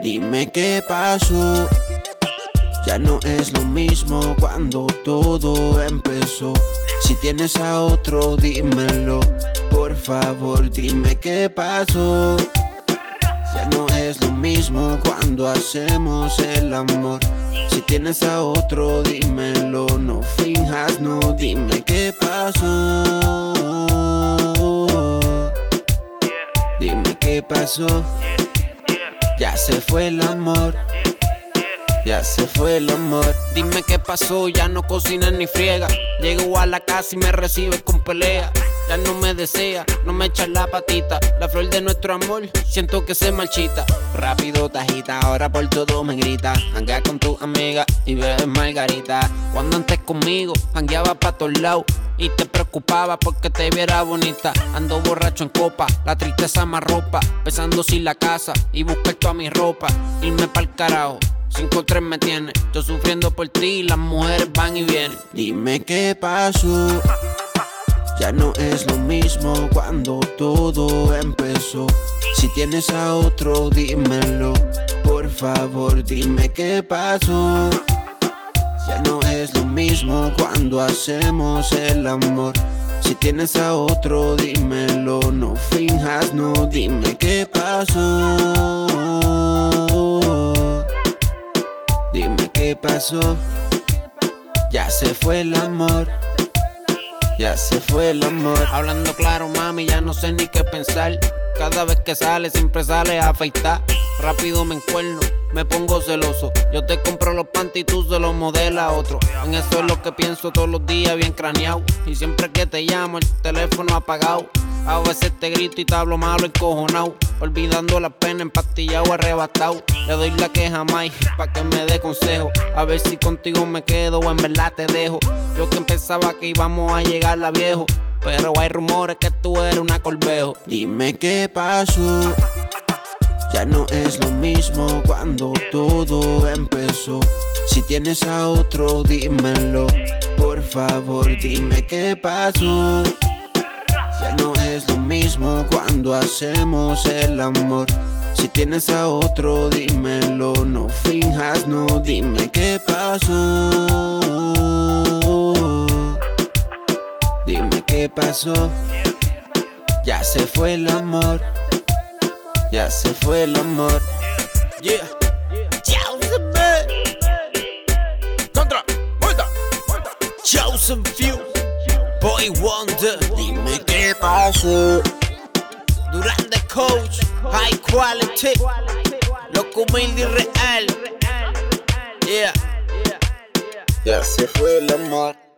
Dime qué pasó. Ya no es lo mismo cuando todo empezó. Si tienes a otro, dímelo. Por favor, dime qué pasó. Ya no es lo mismo cuando hacemos el amor. Si tienes a otro, dímelo. No finjas, no, dime qué pasó. Dime qué pasó. Ya se fue el amor. Ya se fue el amor. Dime qué pasó, ya no cocina ni friega. Llego a la casa y me recibe con pelea. Ya no me desea, no me echa la patita. La flor de nuestro amor, siento que se marchita. Rápido tajita, ahora por todo me grita. Hanguea con tu amiga y bebes margarita. Cuando antes conmigo, hangueaba pa' todos lados y te preocupaba porque te viera bonita. Ando borracho en copa, la tristeza me arropa. Pensando sin la casa y buscar toda mi ropa. Irme pa'l carajo, 5-3 me tiene. Yo sufriendo por ti, las mujeres van y vienen. Dime qué pasó. Ya no es lo mismo cuando todo empezó. Si tienes a otro, dímelo. Por favor, dime qué pasó. Ya no es lo mismo cuando hacemos el amor. Si tienes a otro, dímelo. No finjas, no, dime qué pasó. Dime qué pasó. Ya se fue el amor. Ya se fue el amor. Hablando claro, mami, ya no sé ni qué pensar. Cada vez que sale, siempre sale a afeitar. Rápido me encuerno, me pongo celoso. Yo te compro los panty y tú se los modelas a otro. En eso es lo que pienso todos los días, bien craneado. Y siempre que te llamo, el teléfono apagado. A veces te grito y te hablo malo encojonado. Olvidando la pena, empastillado, arrebatado. Le doy la queja más pa' que me dé consejo. A ver si contigo me quedo o en verdad te dejo. Yo que pensaba que íbamos a llegar a viejo, pero hay rumores que tú eres una corbejo. Dime qué pasó. Ya no es lo mismo cuando todo empezó. Si tienes a otro, dímelo. Por favor, dime qué pasó. Ya no es lo mismo cuando hacemos el amor. Si tienes a otro, dímelo. No finjas, no, dime qué pasó. Dime qué pasó. Ya se fue el amor. Ya se fue el amor. Yeah. Contra, vuelta. Chosen Few, Boy Wonder. Dime qué pasó. Durán the Coach, High Quality, loco humilde y real. Yeah. Ya se fue el amor.